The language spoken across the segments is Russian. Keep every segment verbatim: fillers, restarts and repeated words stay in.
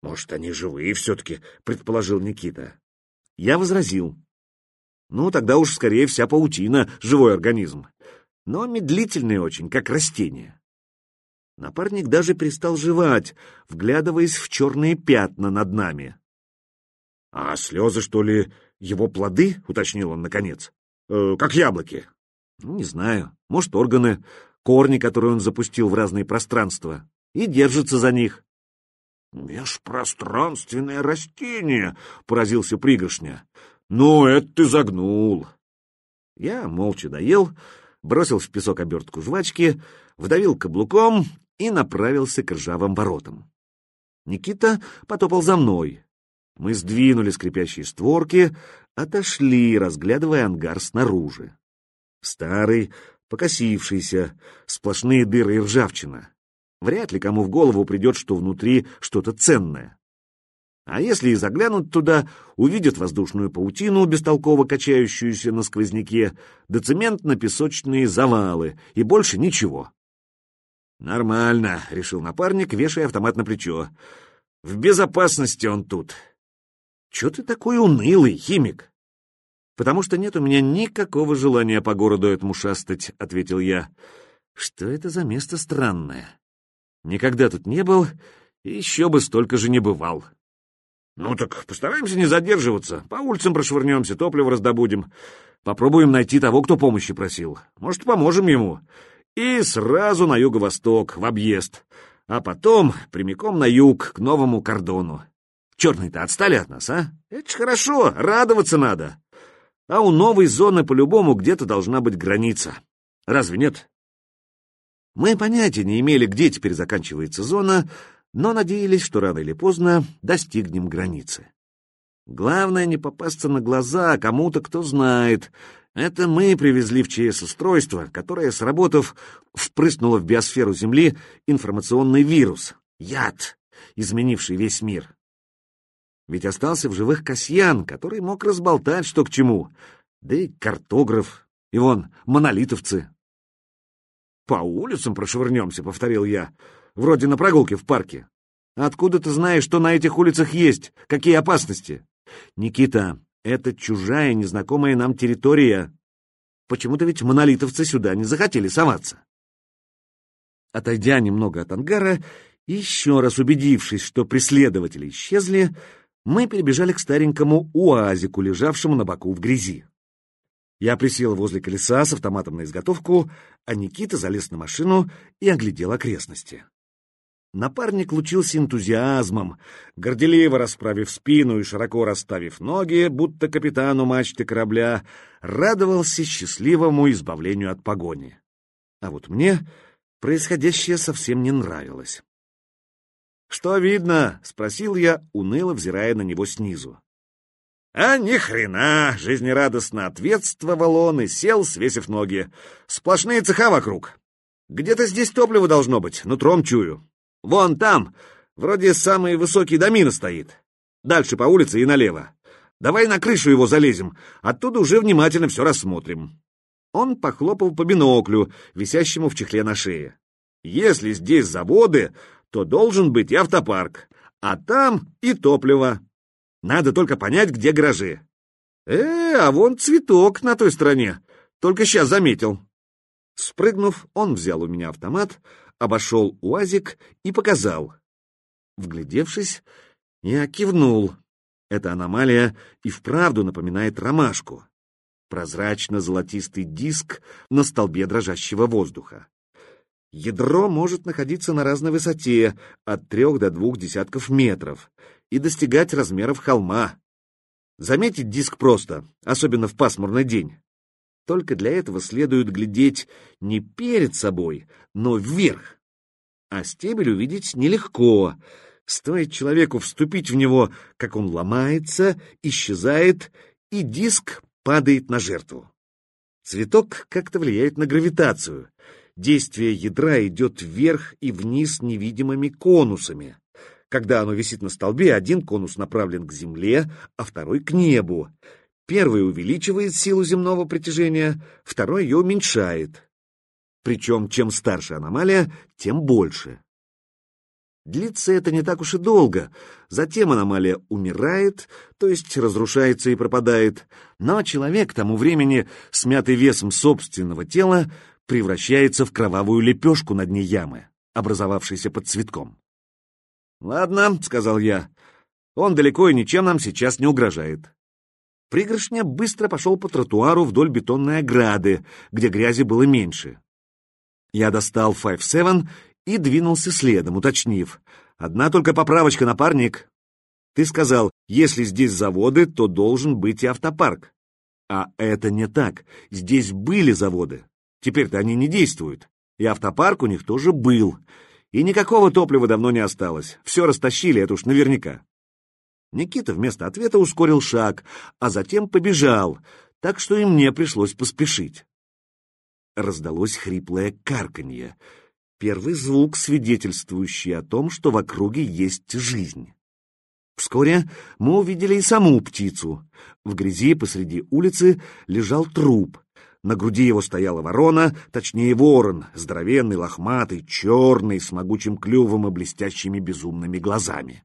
Может, они живые все-таки, предположил Никита. Я возразил. Ну, тогда уж скорее вся паутина — живой организм. Но медлительный очень, как растение. Напарник даже перестал жевать, вглядываясь в черные пятна над нами. — А слезы, что ли, его плоды? — уточнил он наконец. Э, — Как яблоки. — Ну, не знаю. Может, органы, корни, которые он запустил в разные пространства, и держится за них. — Межпространственное растение! — поразился пригоршня. — Ну, это ты загнул. Я молча доел, бросил в песок обертку жвачки, вдавил каблуком и направился к ржавым воротам. Никита потопал за мной. Мы сдвинули скрипящие створки, отошли, разглядывая ангар снаружи. Старый, покосившийся, сплошные дыры и ржавчина. Вряд ли кому в голову придет, что внутри что-то ценное. А если и заглянут туда, увидят воздушную паутину, бестолково качающуюся на сквозняке, да цементно-песочные завалы, и больше ничего. «Нормально», — решил напарник, вешая автомат на плечо. «В безопасности он тут». «Чё ты такой унылый, химик?» «Потому что нет у меня никакого желания по городу этому шастать», — ответил я. «Что это за место странное? Никогда тут не был, и еще бы столько же не бывал». «Ну так постараемся не задерживаться. По улицам прошвырнемся, топливо раздобудем. Попробуем найти того, кто помощи просил. Может, поможем ему. И сразу на юго-восток, в объезд. А потом прямиком на юг, к новому кордону. Черные-то отстали от нас, а? Это ж хорошо, радоваться надо. А у новой зоны по-любому где-то должна быть граница. Разве нет?» Мы понятия не имели, где теперь заканчивается зона, но надеялись, что рано или поздно достигнем границы. Главное не попасться на глаза кому-то, кто знает. Это мы привезли в ЧС устройство, которое, сработав, впрыснуло в биосферу Земли информационный вирус, яд, изменивший весь мир. Ведь остался в живых Касьян, который мог разболтать, что к чему, да и картограф, и вон, монолитовцы. «По улицам прошвырнемся», — повторил я, — «вроде на прогулке в парке. Откуда ты знаешь, что на этих улицах есть? Какие опасности?» «Никита, это чужая, незнакомая нам территория. Почему-то ведь монолитовцы сюда не захотели соваться». Отойдя немного от ангара и еще раз убедившись, что преследователи исчезли, мы перебежали к старенькому уазику, лежавшему на боку в грязи. Я присел возле колеса с автоматом на изготовку, а Никита залез на машину и оглядел окрестности. Напарник лучился энтузиазмом, горделиво расправив спину и широко расставив ноги, будто капитану мачты корабля, радовался счастливому избавлению от погони. А вот мне происходящее совсем не нравилось. «Что видно?» — спросил я, уныло взирая на него снизу. «А ни хрена!» — жизнерадостно ответствовал он и сел, свесив ноги. «Сплошные цеха вокруг. Где-то здесь топливо должно быть, нутром чую. Вон там, вроде самый высокий домина стоит. Дальше по улице и налево. Давай на крышу его залезем, оттуда уже внимательно все рассмотрим». Он похлопал по биноклю, висящему в чехле на шее. «Если здесь заводы, то должен быть и автопарк, а там и топливо. Надо только понять, где гаражи. Э, а вон цветок на той стороне. Только сейчас заметил». Спрыгнув, он взял у меня автомат, обошел УАЗик и показал. Вглядевшись, я кивнул. Эта аномалия и вправду напоминает ромашку. Прозрачно-золотистый диск на столбе дрожащего воздуха. Ядро может находиться на разной высоте, от трех до двух десятков метров, и достигать размеров холма. Заметить диск просто, особенно в пасмурный день. Только для этого следует глядеть не перед собой, но вверх. А стебель увидеть нелегко. Стоит человеку вступить в него, как он ломается, исчезает, и диск падает на жертву. Цветок как-то влияет на гравитацию. Действие ядра идет вверх и вниз невидимыми конусами. Когда оно висит на столбе, один конус направлен к Земле, а второй — к небу. Первый увеличивает силу земного притяжения, второй ее уменьшает. Причем, чем старше аномалия, тем больше. Длится это не так уж и долго, затем аномалия умирает, то есть разрушается и пропадает, но человек к тому времени, смятый весом собственного тела, превращается в кровавую лепешку на дне ямы, образовавшейся под цветком. «Ладно», — сказал я, — «он далеко и ничем нам сейчас не угрожает». Пригоршня быстро пошел по тротуару вдоль бетонной ограды, где грязи было меньше. Я достал Five Seven и двинулся следом, уточнив: «Одна только поправочка, напарник. Ты сказал, если здесь заводы, то должен быть и автопарк. А это не так. Здесь были заводы. Теперь-то они не действуют. И автопарк у них тоже был. И никакого топлива давно не осталось. Все растащили, это уж наверняка». Никита вместо ответа ускорил шаг, а затем побежал, так что и мне пришлось поспешить. Раздалось хриплое карканье. Первый звук, свидетельствующий о том, что в округе есть жизнь. Вскоре мы увидели и саму птицу. В грязи посреди улицы лежал труп. На груди его стояла ворона, точнее ворон, здоровенный, лохматый, черный, с могучим клювом и блестящими безумными глазами.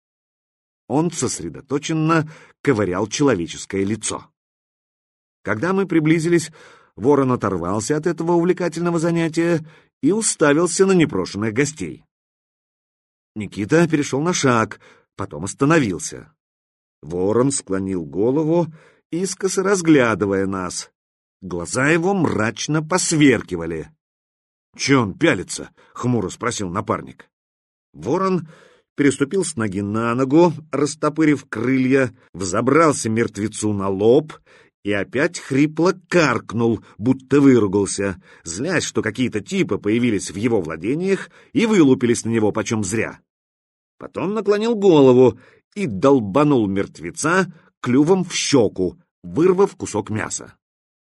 Он сосредоточенно ковырял человеческое лицо. Когда мы приблизились, ворон оторвался от этого увлекательного занятия и уставился на непрошенных гостей. Никита перешел на шаг, потом остановился. Ворон склонил голову, искоса разглядывая нас. Глаза его мрачно посверкивали. — Че он пялится? — хмуро спросил напарник. Ворон переступил с ноги на ногу, растопырив крылья, взобрался мертвецу на лоб и опять хрипло каркнул, будто выругался, злясь, что какие-то типы появились в его владениях и вылупились на него почем зря. Потом наклонил голову и долбанул мертвеца клювом в щеку, вырвав кусок мяса.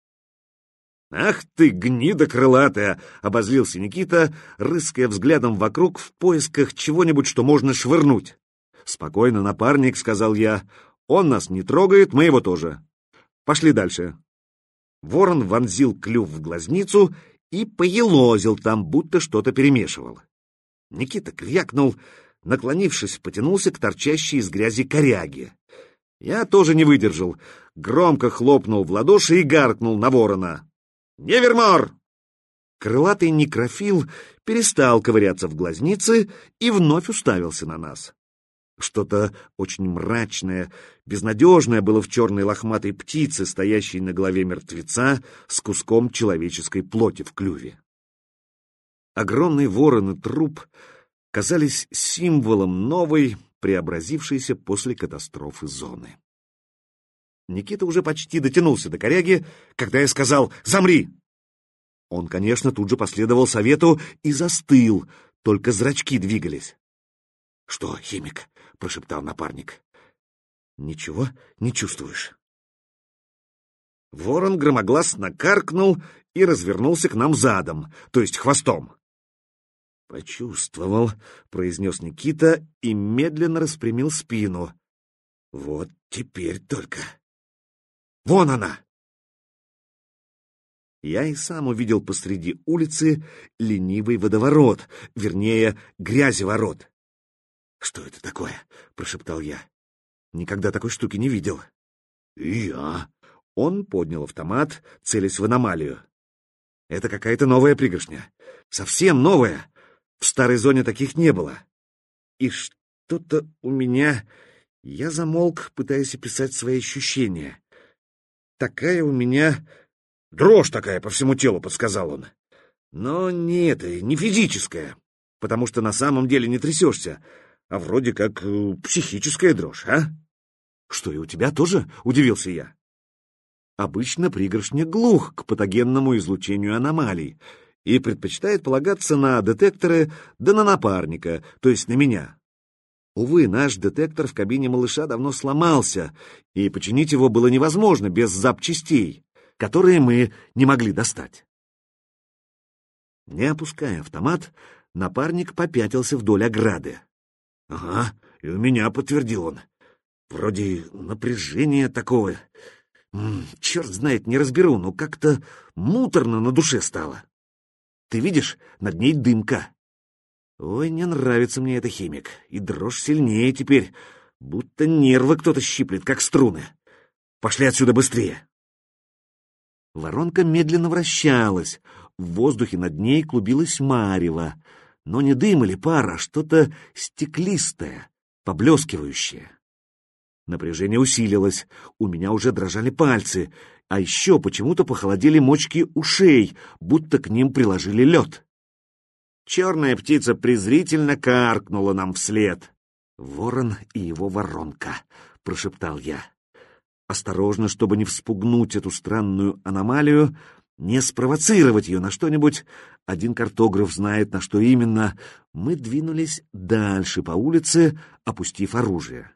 «Ах ты, гнида крылатая!» — обозлился Никита, рыская взглядом вокруг в поисках чего-нибудь, что можно швырнуть. «Спокойно, напарник», — сказал я. «Он нас не трогает, мы его тоже. Пошли дальше». Ворон вонзил клюв в глазницу и поелозил там, будто что-то перемешивал. Никита крякнул, наклонившись, потянулся к торчащей из грязи коряге. Я тоже не выдержал, громко хлопнул в ладоши и гаркнул на ворона. «Невермор!» Крылатый некрофил перестал ковыряться в глазнице и вновь уставился на нас. Что-то очень мрачное, безнадежное было в черной лохматой птице, стоящей на голове мертвеца с куском человеческой плоти в клюве. Огромный ворон и труп казались символом новой, преобразившейся после катастрофы зоны. Никита уже почти дотянулся до коряги, когда я сказал «Замри!». Он, конечно, тут же последовал совету и застыл, только зрачки двигались. — Что, химик? — прошептал напарник. — Ничего не чувствуешь? Ворон громогласно каркнул и развернулся к нам задом, то есть хвостом. — Почувствовал, — произнес Никита и медленно распрямил спину. — Вот теперь только... Вон она! Я и сам увидел посреди улицы ленивый водоворот, вернее, грязеворот. — Что это такое? — прошептал я. — Никогда такой штуки не видел. — И я. Он поднял автомат, целясь в аномалию. — Это какая-то новая пригоршня. Совсем новая. В старой зоне таких не было. И что-то у меня... Я замолк, пытаясь описать свои ощущения. Такая у меня... Дрожь такая по всему телу, подсказал он. Но не это, не физическая, потому что на самом деле не трясешься, а вроде как э, психическая дрожь, а? Что, и у тебя тоже? Удивился я. Обычно пригоршня глух к патогенному излучению аномалий и предпочитает полагаться на детекторы да на напарника, то есть на меня. Увы, наш детектор в кабине малыша давно сломался, и починить его было невозможно без запчастей, которые мы не могли достать. Не опуская автомат, напарник попятился вдоль ограды. — Ага, и у меня, — подтвердил он. — Вроде напряжение такого. М-м, черт знает, не разберу, но как-то муторно на душе стало. Ты видишь, над ней дымка. Ой, не нравится мне это, химик, и дрожь сильнее теперь, будто нервы кто-то щиплет, как струны. Пошли отсюда быстрее. Воронка медленно вращалась, в воздухе над ней клубилась марево, но не дым или пар, а что-то стеклистое, поблескивающее. Напряжение усилилось, у меня уже дрожали пальцы, а еще почему-то похолодели мочки ушей, будто к ним приложили лед. Черная птица презрительно каркнула нам вслед. «Ворон и его воронка», — прошептал я. Осторожно, чтобы не вспугнуть эту странную аномалию, не спровоцировать ее на что-нибудь, один картограф знает, на что именно, мы двинулись дальше по улице, опустив оружие.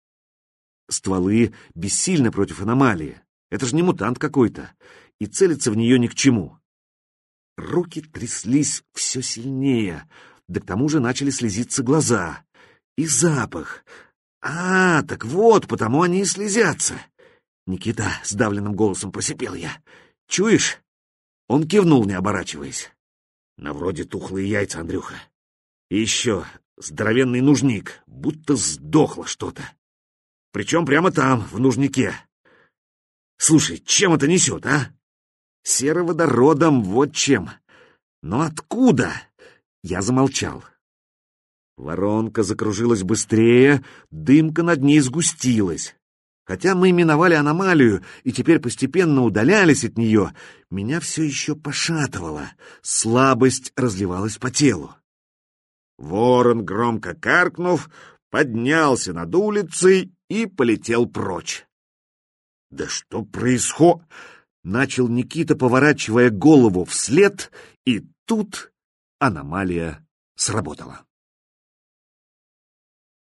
Стволы бессильны против аномалии. Это же не мутант какой-то, и целиться в нее ни к чему. Руки тряслись все сильнее, да к тому же начали слезиться глаза. И запах. А, так вот, потому они и слезятся. «Никита», — сдавленным голосом просипел я, — «чуешь?» Он кивнул, не оборачиваясь. «На вроде тухлые яйца, Андрюха. И еще здоровенный нужник, будто сдохло что-то. Причем прямо там, в нужнике. Слушай, чем это несет, а? Сероводородом, вот чем. Но откуда?» Я замолчал. Воронка закружилась быстрее, дымка над ней сгустилась. Хотя мы миновали аномалию и теперь постепенно удалялись от нее, меня все еще пошатывало, слабость разливалась по телу. Ворон, громко каркнув, поднялся над улицей и полетел прочь. «Да что происходит?» — начал Никита, поворачивая голову вслед, и тут аномалия сработала.